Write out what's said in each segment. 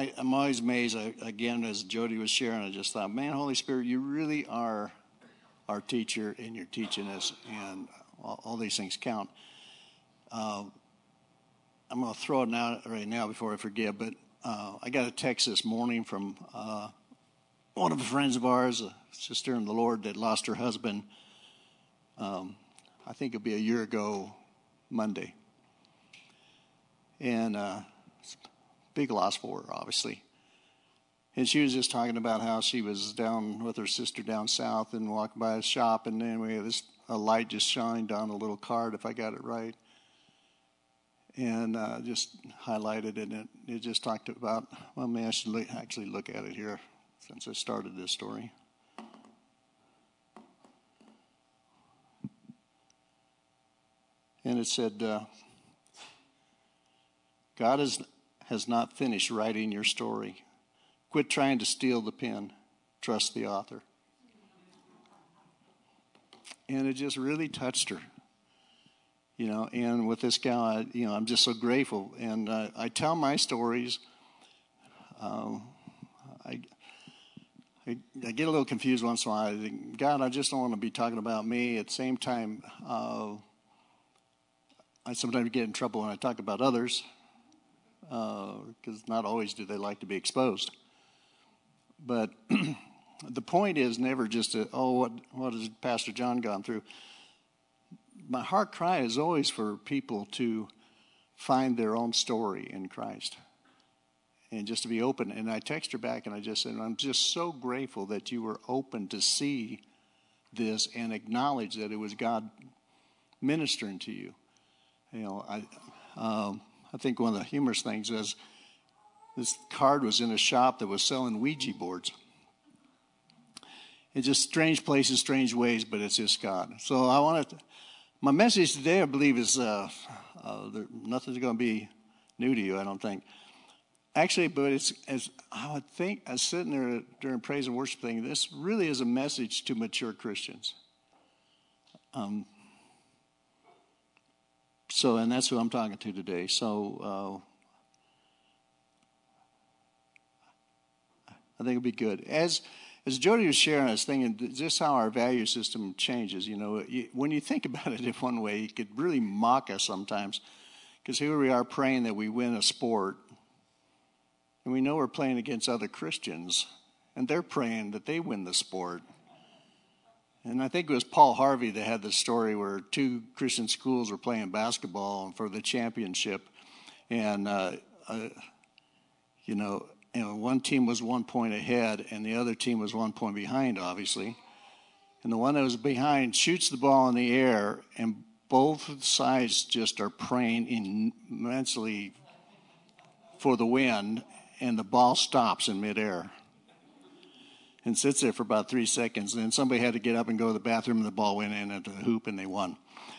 I'm always amazed. Again, as Jody was sharing, I just thought, man, Holy Spirit, you really are our teacher, and you're teaching us, and all these things count. I'm going to throw it out right now before I forget, but I got a text this morning from one of the friends of ours, a sister in the Lord that lost her husband. I think it'll be a year ago Monday. And it's a big loss for her, obviously. And she was just talking about how she was down with her sister down south and walking by a shop, and then we had a light just shined on a little card, if I got it right. And just highlighted it, and it just talked about, well, maybe I should actually look at it here since I started this story. And it said, God has not finished writing your story. Quit trying to steal the pen. Trust the author. And it just really touched her. You know, and with this gal, I'm just so grateful. And I tell my stories. I get a little confused once in a while. I think, God, I just don't want to be talking about me. At the same time, I sometimes get in trouble when I talk about others, because not always do they like to be exposed. But the point is never just what has Pastor John gone through? My heart cry is always for people to find their own story in Christ and just to be open. And I text her back and I just said, I'm just so grateful that you were open to see this and acknowledge that it was God ministering to you. I think one of the humorous things is this card was in a shop that was selling Ouija boards. It's just strange places, strange ways, but it's just God. So my message today, I believe, is nothing's going to be new to you, I don't think. Actually, but I would think, I was sitting there during praise and worship thing, this really is a message to mature Christians. And that's who I'm talking to today. So I think it'll be good. As Jody was sharing, I was thinking just how our value system changes. When you think about it in one way, it could really mock us sometimes, because here we are praying that we win a sport, and we know we're playing against other Christians, and they're praying that they win the sport. And I think it was Paul Harvey that had the story where two Christian schools were playing basketball for the championship, and one team was 1 point ahead, and the other team was 1 point behind, obviously. And the one that was behind shoots the ball in the air, and both sides just are praying immensely for the win, and the ball stops in midair and sits there for about 3 seconds. And then somebody had to get up and go to the bathroom, and the ball went in at the hoop, and they won.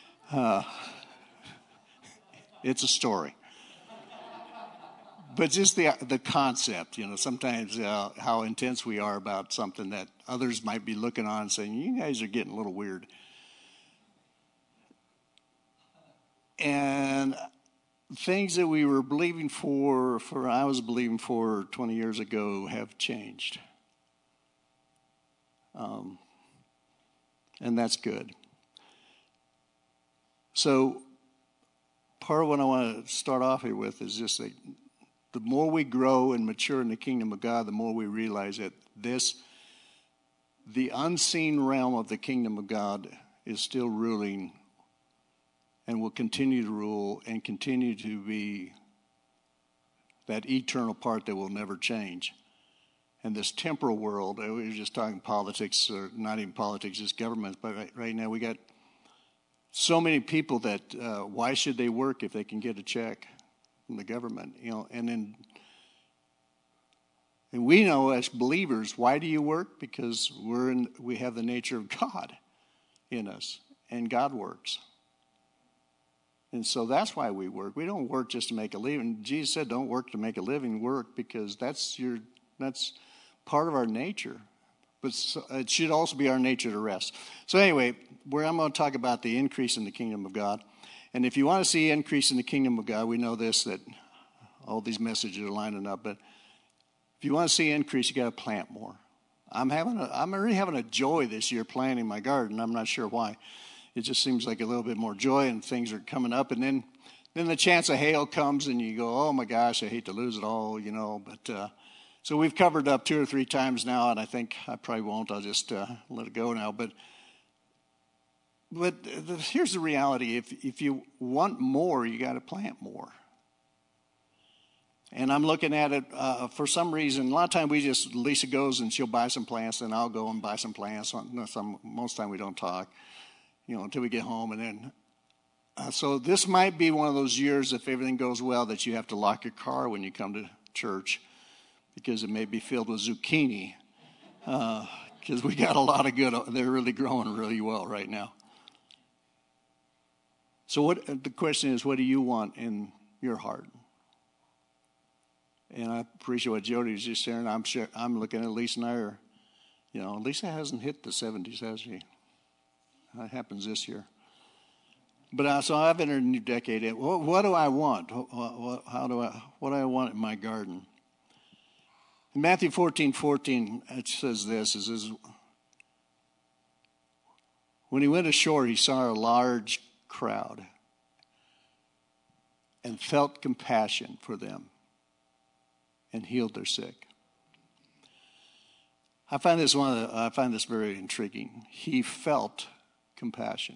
It's a story. But just the concept, sometimes how intense we are about something that others might be looking on and saying, you guys are getting a little weird. And things that we were believing I was believing for 20 years ago have changed. And that's good. So part of what I want to start off here with is just that the more we grow and mature in the kingdom of God, the more we realize that the unseen realm of the kingdom of God is still ruling and will continue to rule and continue to be that eternal part that will never change. And this temporal world, we were just talking politics, or not even politics, just government, but right now we got so many people that why should they work if they can get a check from the government? And we know as believers, why do you work? Because we have the nature of God in us, and God works. And so that's why we work. We don't work just to make a living. Jesus said, don't work to make a living, work because that's part of our nature. But it should also be our nature to rest. So anyway, I'm going to talk about the increase in the kingdom of God. And if you want to see increase in the kingdom of God, we know this, that all these messages are lining up. But If you want to see increase, you got to plant more. I'm already having a joy this year planting my garden. I'm not sure why. It just seems like a little bit more joy, and things are coming up. And then the chance of hail comes, and you go, oh my gosh, I hate to lose it all, But so we've covered up 2 or 3 times now, and I think I probably won't. I'll just let it go now. But here's the reality: if you want more, you got to plant more. And I'm looking at it for some reason. A lot of time Lisa goes and she'll buy some plants, and I'll go and buy some plants. Most of the time we don't talk, until we get home. And then, so this might be one of those years, if everything goes well, that you have to lock your car when you come to church because it may be filled with zucchini. Because we got a lot of good. They're really growing really well right now. So the question is, what do you want in your heart? And I appreciate what Jody was just sharing. I'm looking at Lisa and I are, Lisa hasn't hit the 70s, has she? That happens this year. But so I've entered a new decade. What do I want? What do I want in my garden? In Matthew 14:14, it says this: when he went ashore, he saw a large crowd and felt compassion for them, and healed their sick. I find this very intriguing. He felt compassion.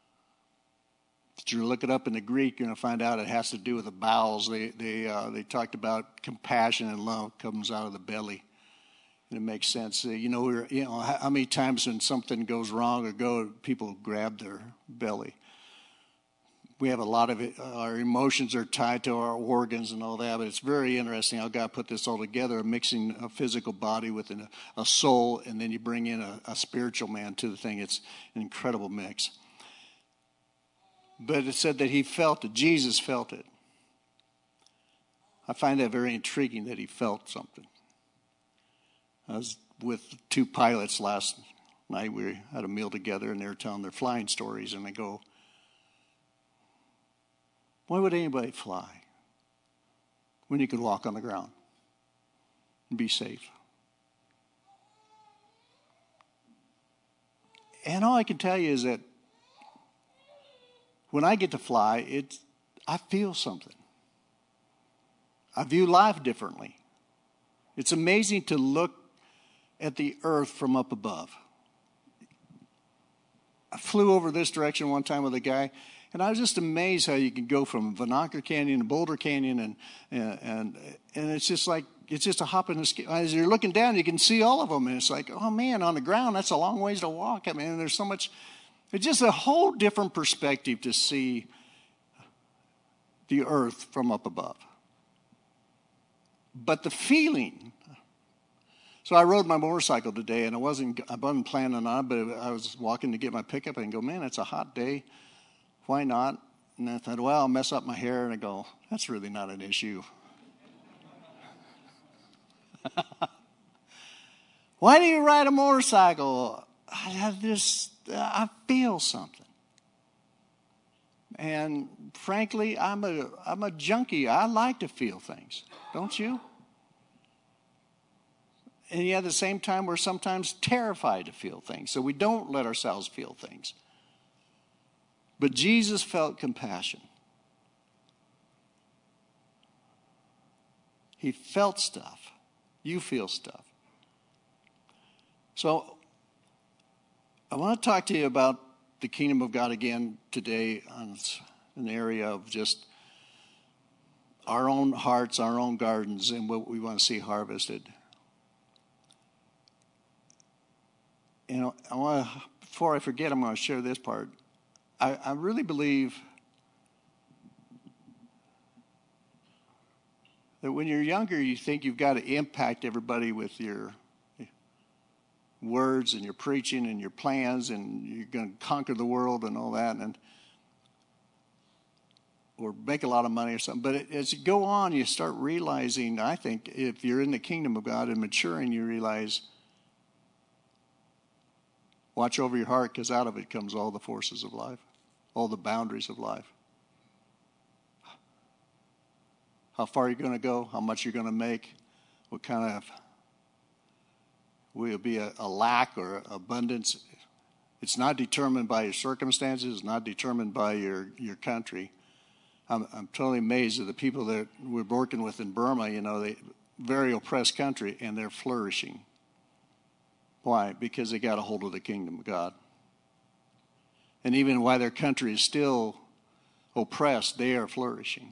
If you look it up in the Greek, you're going to find out it has to do with the bowels. They talked about compassion and love comes out of the belly, and it makes sense. How many times when something goes wrong people grab their belly. We have a lot of it. Our emotions are tied to our organs and all that, but it's very interesting how God put this all together, mixing a physical body with a soul, and then you bring in a spiritual man to the thing. It's an incredible mix. But it said that he felt it. Jesus felt it. I find that very intriguing that he felt something. I was with 2 pilots last night. We had a meal together, and they were telling their flying stories, and they go, why would anybody fly when you could walk on the ground and be safe? And all I can tell you is that when I get to fly, I feel something. I view life differently. It's amazing to look at the earth from up above. I flew over this direction one time with a guy, and I was just amazed how you can go from Vinacre Canyon to Boulder Canyon, and it's just like, it's just a hop in the sky. As you're looking down, you can see all of them, and it's like, oh man, on the ground, that's a long ways to walk. I mean, there's so much, it's just a whole different perspective to see the earth from up above. But the feeling, so I rode my motorcycle today, and I wasn't planning on it, but I was walking to get my pickup and go, man, it's a hot day. Why not? And I thought, well, I'll mess up my hair. And I go, that's really not an issue. Why do you ride a motorcycle? I feel something. And frankly, I'm a junkie. I like to feel things. Don't you? And yet at the same time, we're sometimes terrified to feel things. So we don't let ourselves feel things. But Jesus felt compassion. He felt stuff. You feel stuff. So I want to talk to you about the kingdom of God again today on an area of just our own hearts, our own gardens, and what we want to see harvested. Before I forget, I'm going to share this part. I really believe that when you're younger, you think you've got to impact everybody with your words and your preaching and your plans, and you're going to conquer the world and all that, or make a lot of money or something. But as you go on, you start realizing, I think, if you're in the kingdom of God and maturing, you realize, watch over your heart, because out of it comes all the forces of life, all the boundaries of life. How far you're going to go, how much you're going to make, what kind of will be a lack or abundance. It's not determined by your circumstances. It's not determined by your country. I'm totally amazed at the people that we're working with in Burma. They very oppressed country, and they're flourishing. Why? Because they got a hold of the kingdom of God. And even while their country is still oppressed, they are flourishing.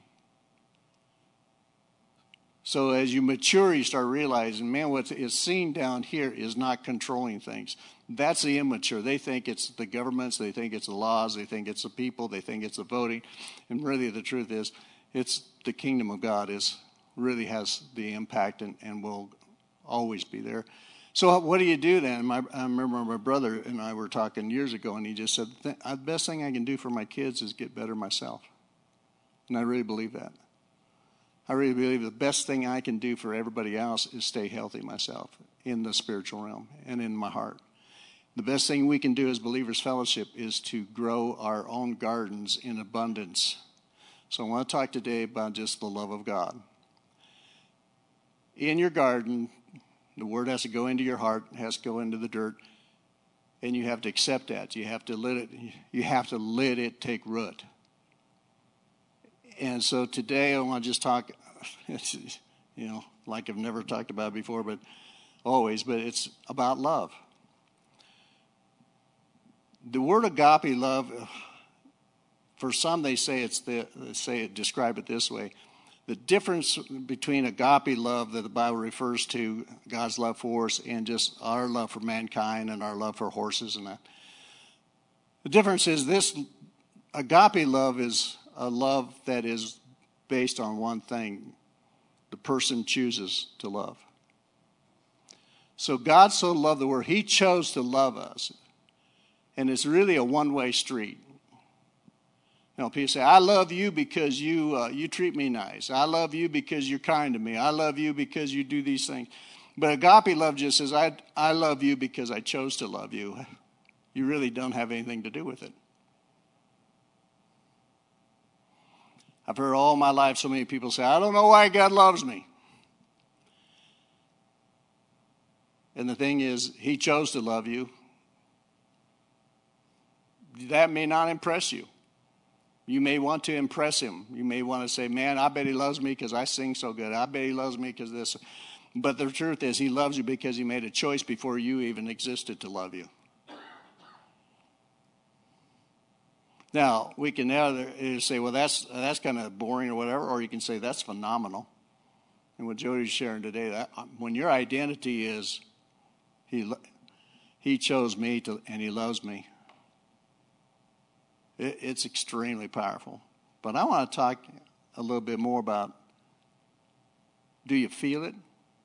So as you mature, you start realizing, man, what is seen down here is not controlling things. That's the immature. They think it's the governments, they think it's the laws, they think it's the people, they think it's the voting. And really the truth is, it's the kingdom of God really has the impact and will always be there. So what do you do then? I remember my brother and I were talking years ago, and he just said, the best thing I can do for my kids is get better myself. And I really believe that. I really believe the best thing I can do for everybody else is stay healthy myself in the spiritual realm and in my heart. The best thing we can do as Believers Fellowship is to grow our own gardens in abundance. So I want to talk today about just the love of God. In your garden, the word has to go into your heart, has to go into the dirt, and you have to accept that. You have to let it take root. And so today I want to just talk, like I've never talked about before, but it's about love. The word agape love, for some they say describe it this way. The difference between agape love that the Bible refers to, God's love for us, and just our love for mankind and our love for horses and that. The difference is this agape love is a love that is based on one thing. The person chooses to love. So God so loved the world, he chose to love us. And it's really a one-way street. People say, I love you because you treat me nice. I love you because you're kind to me. I love you because you do these things. But agape love just says, I love you because I chose to love you. You really don't have anything to do with it. I've heard all my life so many people say, I don't know why God loves me. And the thing is, he chose to love you. That may not impress you. You may want to impress him. You may want to say, man, I bet he loves me because I sing so good. I bet he loves me because this. But the truth is, he loves you because he made a choice before you even existed to love you. Now, we can either say, well, that's kind of boring or whatever, or you can say that's phenomenal. And what Jody's sharing today, that when your identity is he chose me and he loves me, it's extremely powerful. But I want to talk a little bit more about, do you feel it?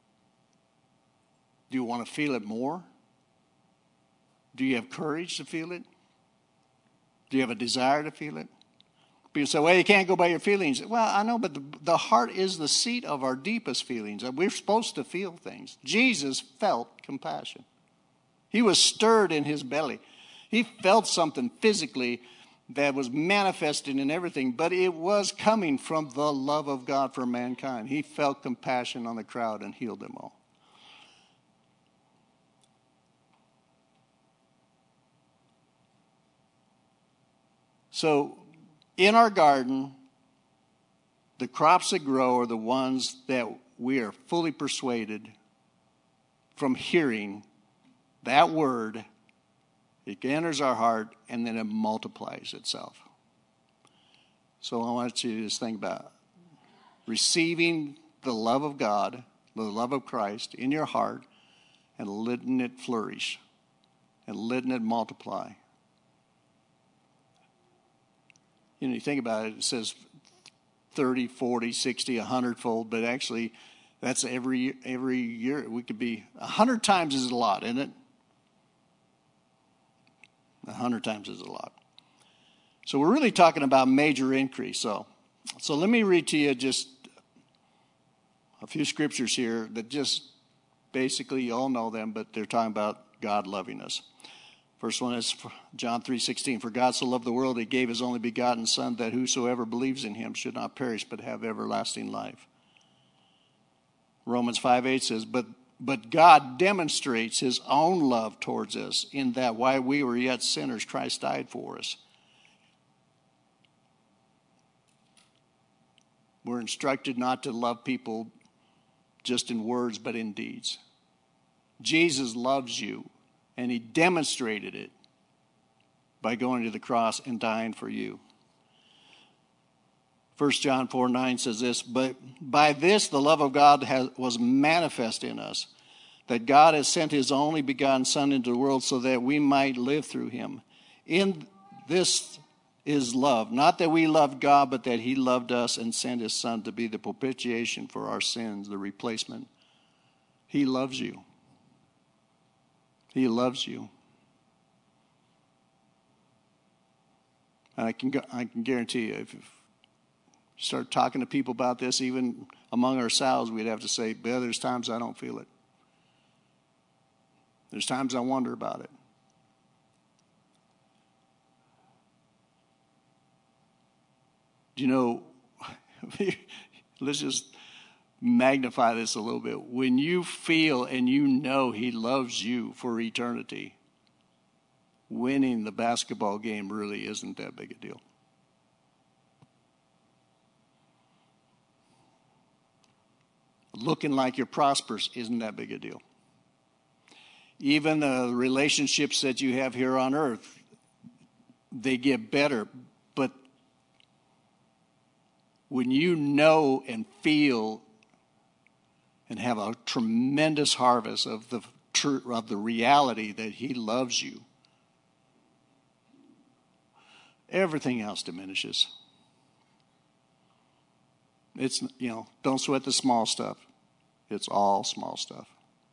Do you want to feel it more? Do you have courage to feel it? Do you have a desire to feel it? People say, well, you can't go by your feelings. Well, I know, but the heart is the seat of our deepest feelings. We're supposed to feel things. Jesus felt compassion. He was stirred in his belly. He felt something physically that was manifested in everything, but it was coming from the love of God for mankind. He felt compassion on the crowd and healed them all. So, in our garden, the crops that grow are the ones that we are fully persuaded from hearing that word. It enters our heart and then it multiplies itself. So I want you to just think about receiving the love of God, the love of Christ in your heart, and letting it flourish and letting it multiply. You think about it, it says 30, 40, 60, 100-fold, but actually that's every year. We could be 100 times is a lot, isn't it? 100 times is a lot. So we're really talking about major increase. So let me read to you just a few scriptures here that just basically you all know them, but they're talking about God loving us. First one is John 3:16. For God so loved the world, he gave his only begotten Son, that whosoever believes in him should not perish, but have everlasting life. Romans 5:8 says, But God demonstrates his own love towards us in that while we were yet sinners, Christ died for us. We're instructed not to love people just in words, but in deeds. Jesus loves you, and he demonstrated it by going to the cross and dying for you. 1 John 4:9 says this, But by this the love of God was manifest in us, that God has sent his only begotten Son into the world so that we might live through him. In this is love, not that we loved God, but that he loved us and sent his Son to be the propitiation for our sins, the replacement. He loves you. He loves you. And I can guarantee you, if you start talking to people about this, even among ourselves, we'd have to say, well, there's times I don't feel it. There's times I wonder about it. You know, let's just magnify this a little bit. When you feel and you know he loves you for eternity, winning the basketball game really isn't that big a deal. Looking like you're prosperous isn't that big a deal. Even the relationships that you have here on earth, they get better. But when you know and feel and have a tremendous harvest of the reality that he loves you, everything else diminishes. It's, don't sweat the small stuff. It's all small stuff.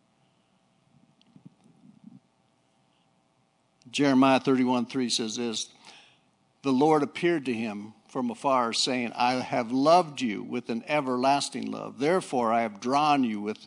Jeremiah 31:3 says this, The Lord appeared to him from afar, saying, I have loved you with an everlasting love. Therefore, I have drawn you with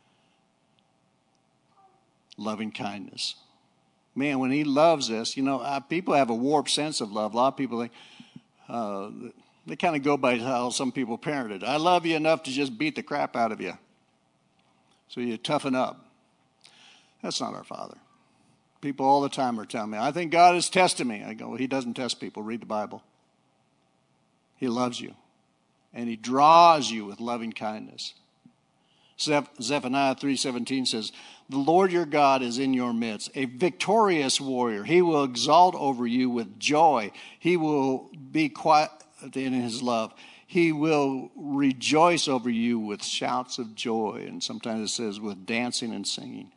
loving kindness. Man, when he loves us, people have a warped sense of love. A lot of people think, they kind of go by how some people parented. I love you enough to just beat the crap out of you, so you toughen up. That's not our Father. People all the time are telling me, I think God is testing me. I go, well, he doesn't test people. Read the Bible. He loves you. And he draws you with loving kindness. Zephaniah 3:17 says, The Lord your God is in your midst, a victorious warrior. He will exalt over you with joy. He will be quiet in his love. He will rejoice over you with shouts of joy. And sometimes it says with dancing and singing.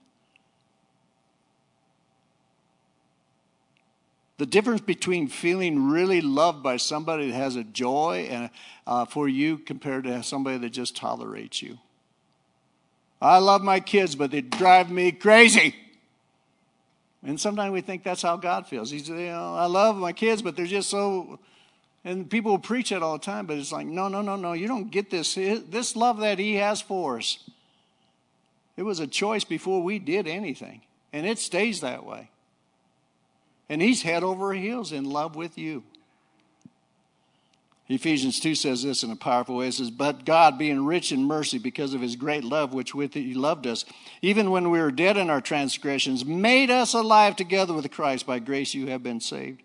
The difference between feeling really loved by somebody that has a joy and for you compared to somebody that just tolerates you. I love my kids, but they drive me crazy. And sometimes we think that's how God feels. He's, I love my kids, but they're just so... And people will preach it all the time, but it's like, no. You don't get this. This love that he has for us, it was a choice before we did anything. And it stays that way. And he's head over heels in love with you. Ephesians 2 says this in a powerful way. It says, But God, being rich in mercy because of his great love, which with he loved us, even when we were dead in our transgressions, made us alive together with Christ. By grace you have been saved.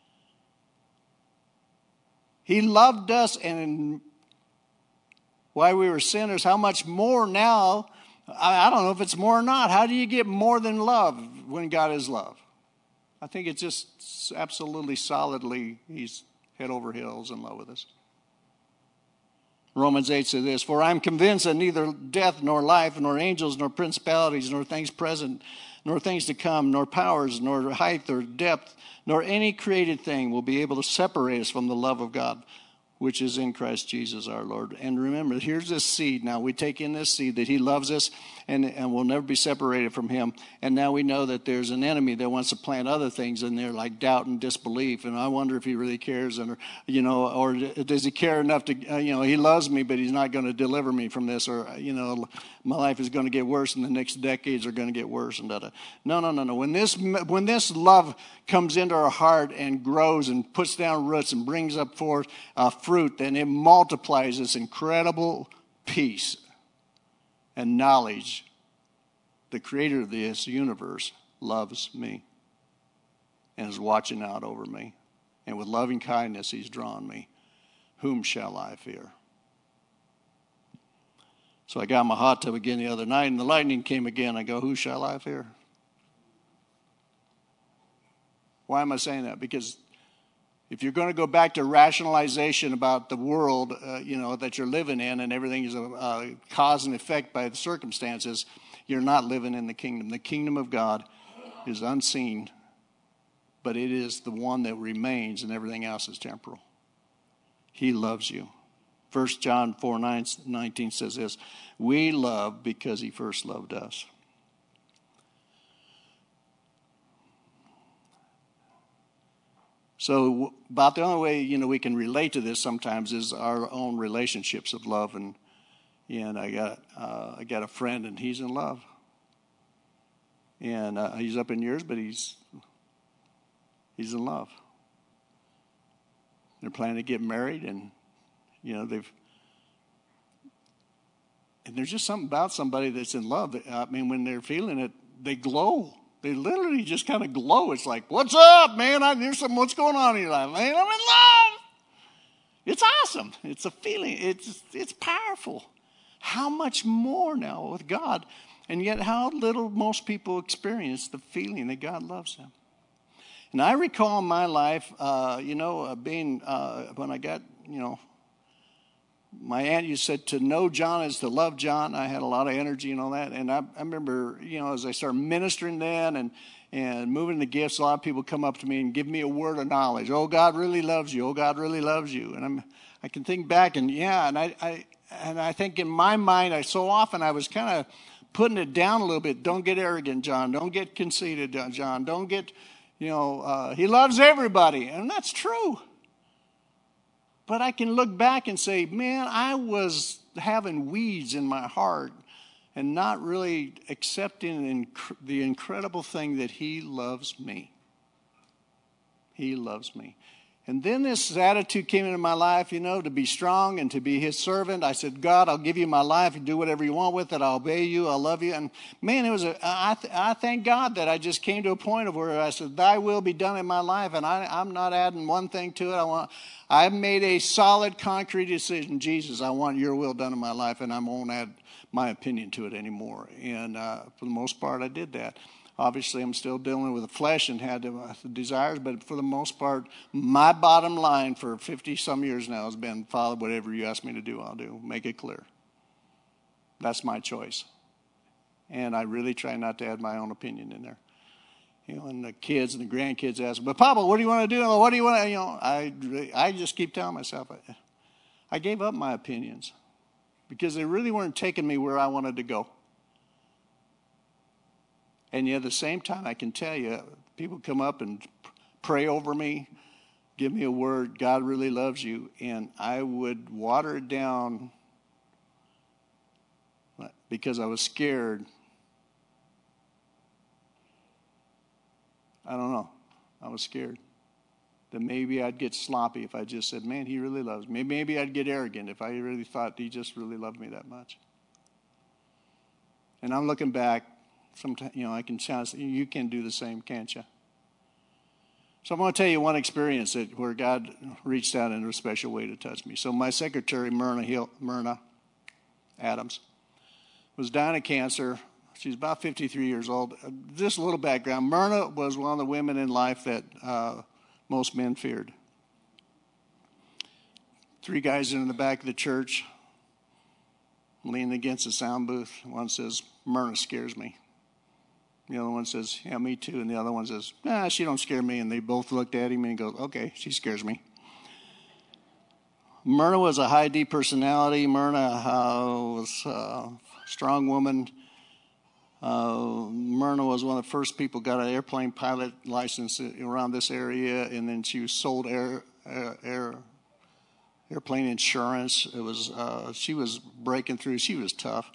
He loved us, and while we were sinners, how much more now? I don't know if it's more or not. How do you get more than love when God is love? I think it's just absolutely solidly, he's head over heels in love with us. Romans 8 says this, For I am convinced that neither death nor life, nor angels, nor principalities, nor things present, nor things to come, nor powers, nor height or depth, nor any created thing will be able to separate us from the love of God, which is in Christ Jesus our Lord. And remember, here's this seed. Now we take in this seed that he loves us and we'll never be separated from him. And now we know that there's an enemy that wants to plant other things in there like doubt and disbelief. And I wonder if he really cares, or does he care enough to, he loves me, but he's not going to deliver me from this, or, my life is going to get worse and the next decades are going to get worse. And No. When this love comes into our heart and grows and puts down roots and brings up forth fruit, then it multiplies this incredible peace and knowledge, the creator of this universe loves me and is watching out over me. And with loving kindness he's drawn me. Whom shall I fear? So I got in my hot tub again the other night, and the lightning came again. I go, who shall I fear? Why am I saying that? Because if you're going to go back to rationalization about the world, that you're living in, and everything is a cause and effect by the circumstances, you're not living in the kingdom. The kingdom of God is unseen, but it is the one that remains, and everything else is temporal. He loves you. 1 John 4:19 says this, we love because he first loved us. So about the only way, we can relate to this sometimes is our own relationships of love. And I got a friend, and he's in love. And he's up in years, but he's in love. They're planning to get married, and and there's just something about somebody that's in love. When they're feeling it, they glow. They literally just kind of glow. It's like, what's up, man? What's going on in your life? Man, I'm in love. It's awesome. It's a feeling. It's powerful. How much more now with God? And yet how little most people experience the feeling that God loves them. And I recall in my life, being, when I got, my aunt used said to know John is to love John. I had a lot of energy and all that. And I remember, as I started ministering then and moving the gifts, a lot of people come up to me and give me a word of knowledge. Oh, God really loves you. Oh, God really loves you. And I can think back and I think in my mind, so often I was kind of putting it down a little bit. Don't get arrogant, John. Don't get conceited, John. Don't get, he loves everybody. And that's true. But I can look back and say, man, I was having weeds in my heart and not really accepting the incredible thing that he loves me. He loves me. And then this attitude came into my life, to be strong and to be his servant. I said, God, I'll give you my life and do whatever you want with it. I'll obey you. I'll love you. And man, I thank God that I just came to a point of where I said, thy will be done in my life. And I'm not adding one thing to it. I've made a solid, concrete decision. Jesus, I want your will done in my life, and I won't add my opinion to it anymore. And for the most part, I did that. Obviously, I'm still dealing with the flesh and had the desires, but for the most part, my bottom line for 50-some years now has been, Father, whatever you ask me to do, I'll do. Make it clear. That's my choice. And I really try not to add my own opinion in there. And the kids and the grandkids ask, but Papa, what do you want to do? What do you want to, I just keep telling myself, I gave up my opinions because they really weren't taking me where I wanted to go. And yet at the same time, I can tell you, people come up and pray over me, give me a word, God really loves you, and I would water it down because I was scared. I don't know. I was scared that maybe I'd get sloppy if I just said, man, he really loves me. Maybe I'd get arrogant if I really thought he just really loved me that much. And I'm looking back. Sometimes, I can challenge you can do the same, can't you? So I'm going to tell you one experience where God reached out in a special way to touch me. So my secretary, Myrna Adams, was dying of cancer. She's about 53 years old. Just a little background. Myrna was one of the women in life that most men feared. 3 guys in the back of the church leaning against the sound booth. One says, Myrna scares me. The other one says, yeah, me too. And the other one says, nah, she don't scare me. And they both looked at him and go, okay, she scares me. Myrna was a high D personality. Myrna was a strong woman. Myrna was one of the first people got an airplane pilot license around this area. And then she was sold airplane insurance. It was she was breaking through. She was tough.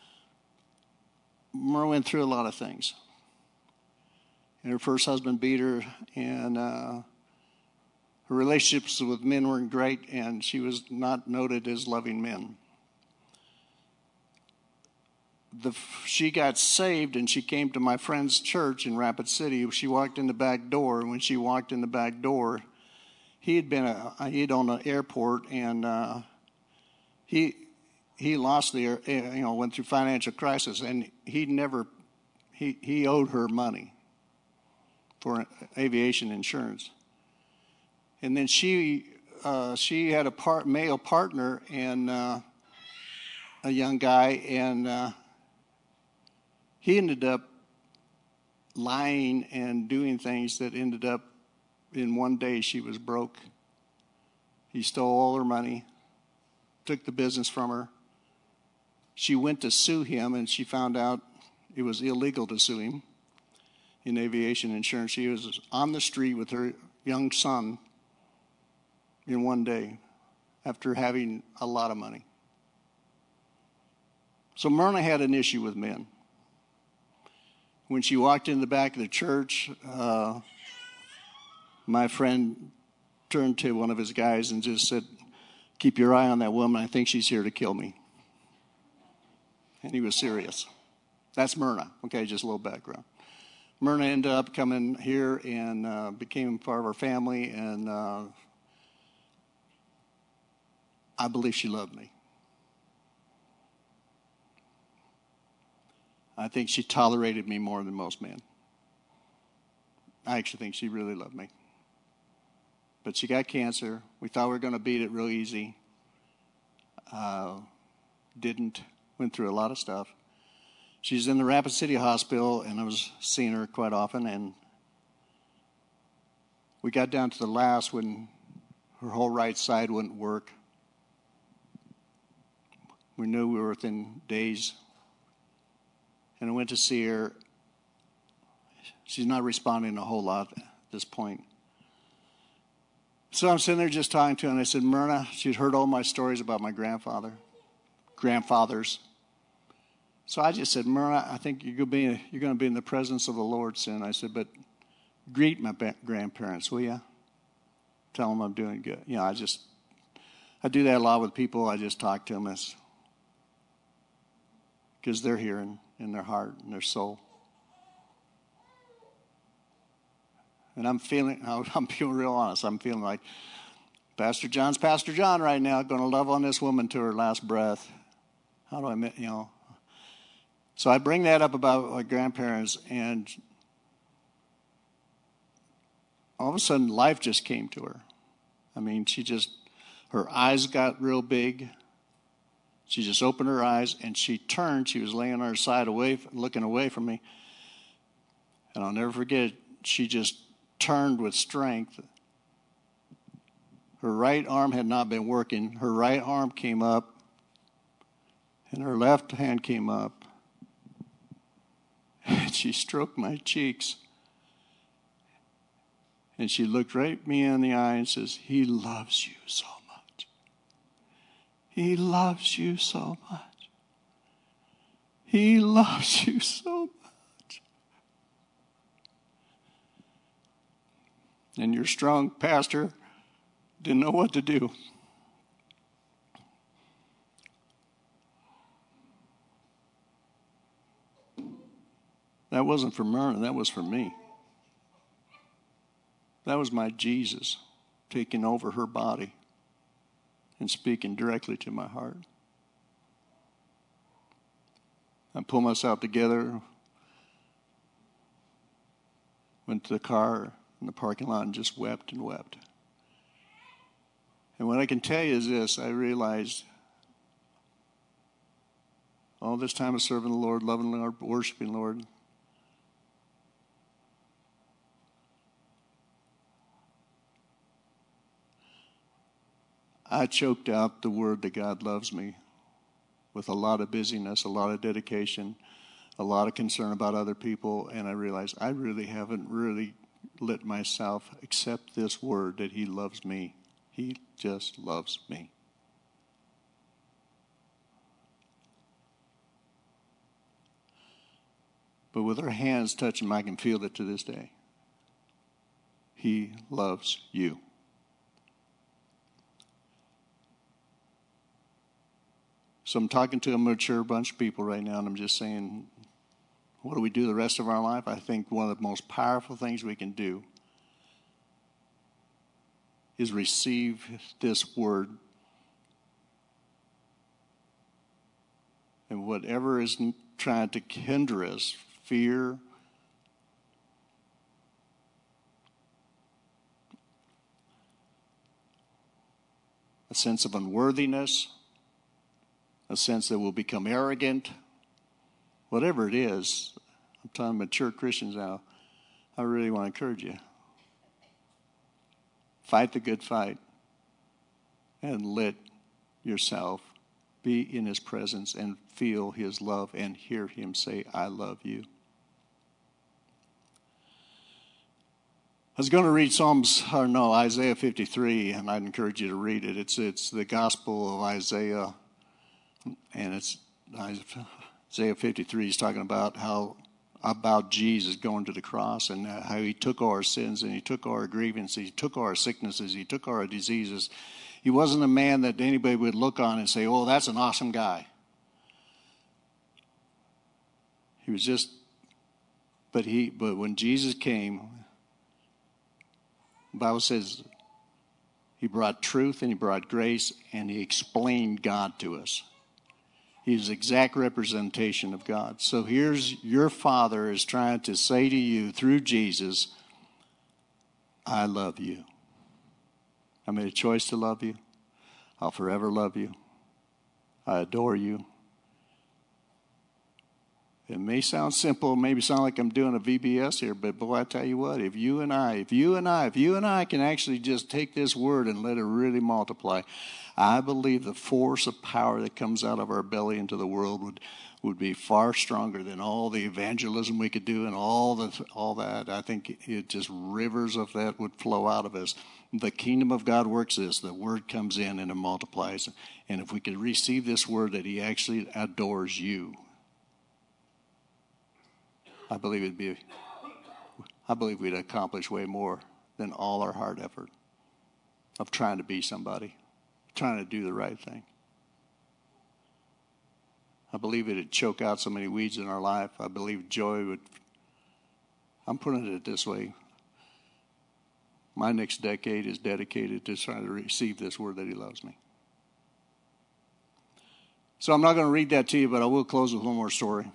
Myrna went through a lot of things. And her first husband beat her, and her relationships with men weren't great, and she was not noted as loving men. she got saved and she came to my friend's church in Rapid City. She walked in the back door, and when she walked in the back door, he'd owned an airport, and he lost went through financial crisis, and he owed her money for aviation insurance. And then she had a male partner and a young guy, and he ended up lying and doing things that ended up in one day she was broke. He stole all her money, took the business from her. She went to sue him, and she found out it was illegal to sue him in aviation insurance. She was on the street with her young son in one day after having a lot of money. So Myrna had an issue with men. When she walked in the back of the church, my friend turned to one of his guys and just said, "Keep your eye on that woman. I think she's here to kill me." And he was serious. That's Myrna. Okay, just a little background. Myrna ended up coming here and became part of our family, and I believe she loved me. I think she tolerated me more than most men. I actually think she really loved me. But she got cancer. We thought we were going to beat it real easy. Didn't. Went through a lot of stuff. She's in the Rapid City Hospital, and I was seeing her quite often. And we got down to the last when her whole right side wouldn't work. We knew we were within days. And I went to see her. She's not responding a whole lot at this point. So I'm sitting there just talking to her, and I said, Myrna, she'd heard all my stories about my grandfathers. So I just said, Myrna, I think you're going to be in the presence of the Lord soon. I said, but greet my grandparents, will you? Tell them I'm doing good. I do that a lot with people. I just talk to them because they're here in their heart and their soul. And I'm feeling real honest. I'm feeling like Pastor John's Pastor John right now, going to love on this woman to her last breath. How do I, So I bring that up about my grandparents, and all of a sudden life just came to her. I mean, her eyes got real big. She just opened her eyes, and she turned. She was laying on her side looking away from me. And I'll never forget it. She just turned with strength. Her right arm had not been working. Her right arm came up, and her left hand came up. And she stroked my cheeks. And she looked right me in the eye and says, "He loves you so much. He loves you so much. He loves you so much." And your strong pastor didn't know what to do. That wasn't for Myrna, that was for me. That was my Jesus taking over her body and speaking directly to my heart. I pulled myself together, went to the car in the parking lot and just wept and wept. And what I can tell you is this: I realized all this time of serving the Lord, loving the Lord, worshiping the Lord, I choked out the word that God loves me with a lot of busyness, a lot of dedication, a lot of concern about other people, and I realized I really haven't really let myself accept this word that He loves me. He just loves me. But with her hands touching him, I can feel it to this day. He loves you. So I'm talking to a mature bunch of people right now, and I'm just saying, what do we do the rest of our life? I think one of the most powerful things we can do is receive this word. And whatever is trying to hinder us, fear, a sense of unworthiness, a sense that we'll become arrogant, whatever it is, I'm talking mature Christians now, I really want to encourage you. Fight the good fight and let yourself be in his presence and feel his love and hear him say, I love you. I was going to read Isaiah 53, and I'd encourage you to read it. It's the Gospel of Isaiah, and it's Isaiah 53 is talking about Jesus going to the cross and how he took our sins and he took our grievances, he took our sicknesses, he took our diseases. He wasn't a man that anybody would look on and say, oh, that's an awesome guy. He was just, but when Jesus came, the Bible says he brought truth and he brought grace and he explained God to us. He's the exact representation of God. So here's your Father is trying to say to you through Jesus, I love you. I made a choice to love you. I'll forever love you. I adore you. It may sound simple, maybe sound like I'm doing a VBS here, but boy, I tell you what, if you and I can actually just take this word and let it really multiply, I believe the force of power that comes out of our belly into the world would be far stronger than all the evangelism we could do and all that. I think it just rivers of that would flow out of us. The kingdom of God works this. The word comes in and it multiplies. And if we could receive this word that he actually adores you, I believe we'd accomplish way more than all our hard effort of trying to be somebody, trying to do the right thing. I believe it'd choke out so many weeds in our life. I believe joy would, I'm putting it this way. My next decade is dedicated to trying to receive this word that he loves me. So I'm not going to read that to you, but I will close with one more story.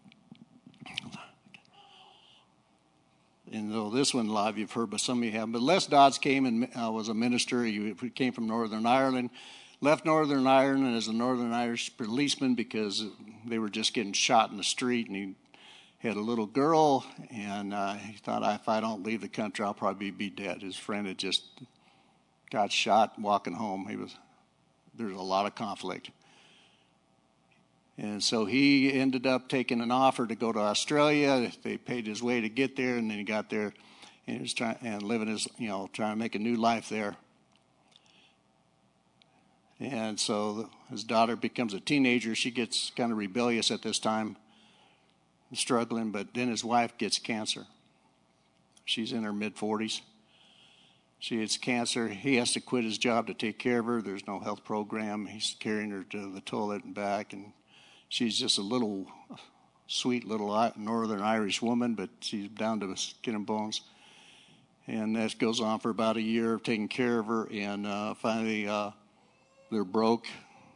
And though this one live you've heard, but some of you haven't. But Les Dodds came and was a minister. He came from Northern Ireland, left Northern Ireland as a Northern Irish policeman because they were just getting shot in the street. And he had a little girl, and he thought, if I don't leave the country, I'll probably be dead. His friend had just got shot walking home. There's a lot of conflict. And so he ended up taking an offer to go to Australia. They paid his way to get there, and then he got there and he was trying to make a new life there. And so his daughter becomes a teenager. She gets kind of rebellious at this time, struggling, but then his wife gets cancer. She's in her mid-40s. She gets cancer. He has to quit his job to take care of her. There's no health program. He's carrying her to the toilet and back, and she's just a sweet little Northern Irish woman, but she's down to skin and bones. And that goes on for about a year of taking care of her, and finally they're broke.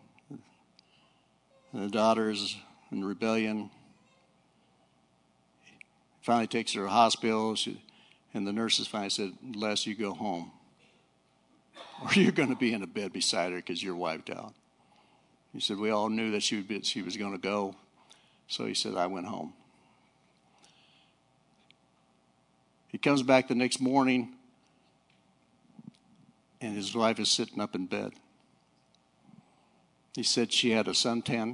The daughter's in rebellion. Finally takes her to the hospital, and the nurses finally said, Les, you go home, or you're going to be in a bed beside her because you're wiped out. He said, we all knew that she was going to go. So he said, I went home. He comes back the next morning, and his wife is sitting up in bed. He said she had a suntan.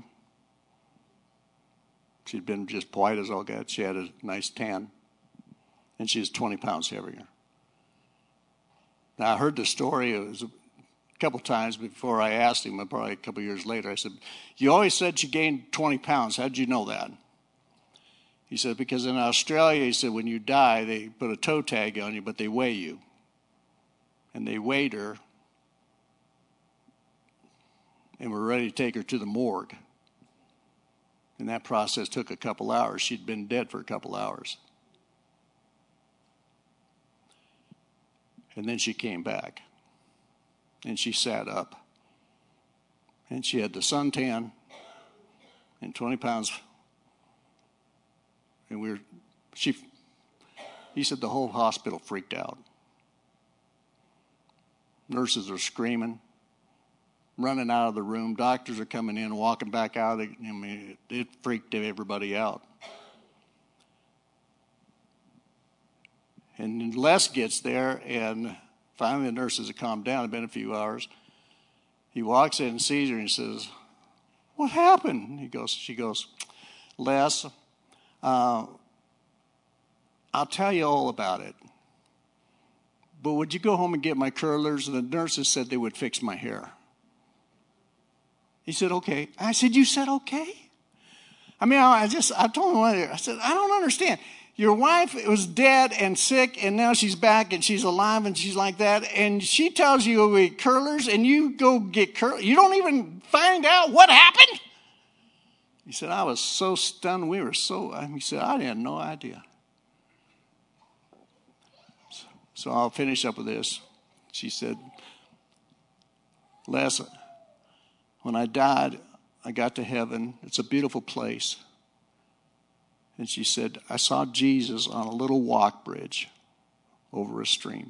She'd been just white as all get. She had a nice tan, and she was 20 pounds heavier. Now, I heard the story. It was a couple times before I asked him, probably a couple years later. I said, you always said she gained 20 pounds. How did you know that? He said, because in Australia, he said, when you die, they put a toe tag on you, but they weigh you. And they weighed her and we're ready to take her to the morgue. And that process took a couple hours. She'd been dead for a couple hours. And then she came back. And she sat up. And she had the suntan and 20 pounds. And he said the whole hospital freaked out. Nurses are screaming, running out of the room. Doctors are coming in, walking back out. I mean, it freaked everybody out. And Les gets there, and finally the nurses have calmed down. It's been a few hours. He walks in and sees her and says, "What happened?" She goes, "Les, I'll tell you all about it. But would you go home and get my curlers?" And the nurses said they would fix my hair. He said, "Okay." I said, "You said okay?" I mean, I told him, I said, "I don't understand. Your wife was dead and sick, and now she's back and she's alive and she's like that. And she tells you to get curlers, and you go get curlers. You don't even find out what happened?" He said, "I was so stunned. He said, "I had no idea." So I'll finish up with this. She said, "Les, when I died, I got to heaven. It's a beautiful place." And she said, "I saw Jesus on a little walk bridge over a stream."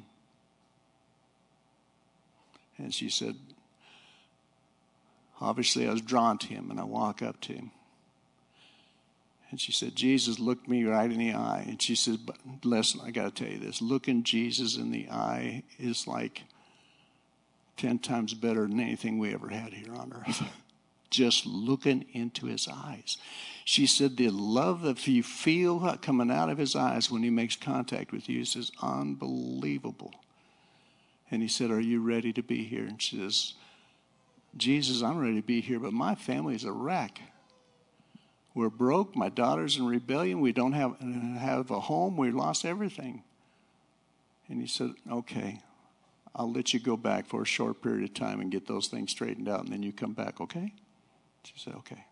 And she said, "Obviously I was drawn to him, and I walk up to him." And she said, "Jesus looked me right in the eye." And she said, "But listen, I got to tell you this. Looking Jesus in the eye is like 10 times better than anything we ever had here on earth." Just looking into his eyes. She said, the love that you feel coming out of his eyes when he makes contact with you is unbelievable. And he said, "Are you ready to be here?" And she says, "Jesus, I'm ready to be here, but my family's a wreck. We're broke. My daughter's in rebellion. We don't have a home. We lost everything." And he said, "Okay, I'll let you go back for a short period of time and get those things straightened out, and then you come back, okay?" She said, "Okay."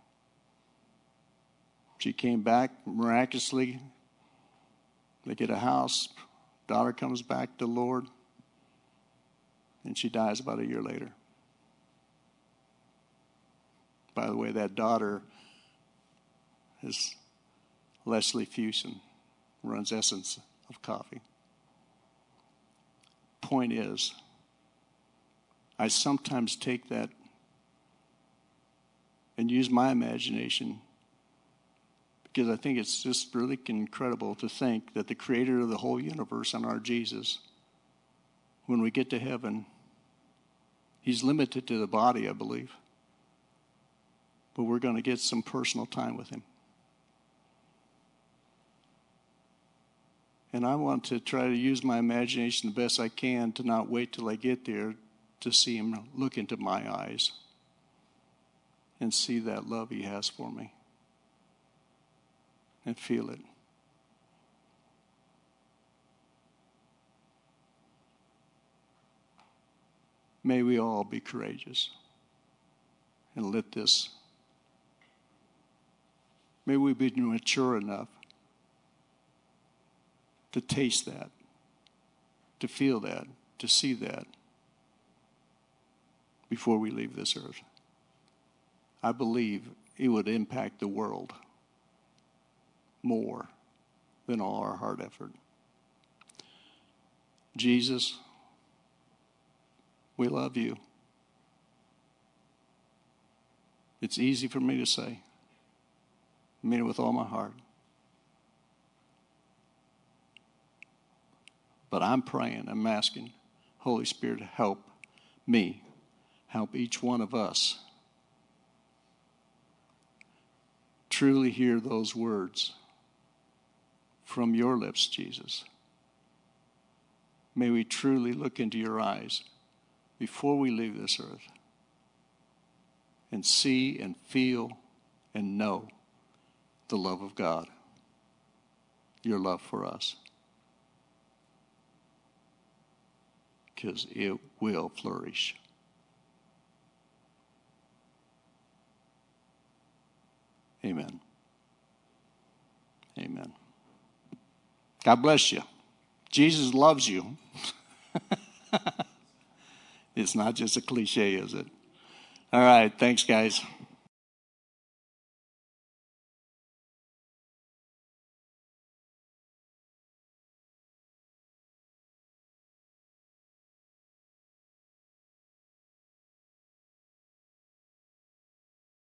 She came back miraculously. They get a house. Daughter comes back to the Lord. And she dies about a year later. By the way, that daughter is Leslie Fuson, runs Essence of Coffee. Point is, I sometimes take that and use my imagination, because I think it's just really incredible to think that the creator of the whole universe and our Jesus, when we get to heaven, he's limited to the body, I believe, but we're going to get some personal time with him. And I want to try to use my imagination the best I can to not wait till I get there to see him look into my eyes and see that love he has for me and feel it. May we all be courageous and let this, may we be mature enough to taste that, to feel that, to see that before we leave this earth. I believe it would impact the world more than all our hard effort. Jesus, we love you. It's easy for me to say. I mean it with all my heart. But I'm praying, I'm asking, Holy Spirit, help me, help each one of us truly hear those words from your lips, Jesus. May we truly look into your eyes before we leave this earth and see and feel and know the love of God, your love for us. Because it will flourish. Amen. Amen. God bless you. Jesus loves you. It's not just a cliche, is it? All right. Thanks, guys.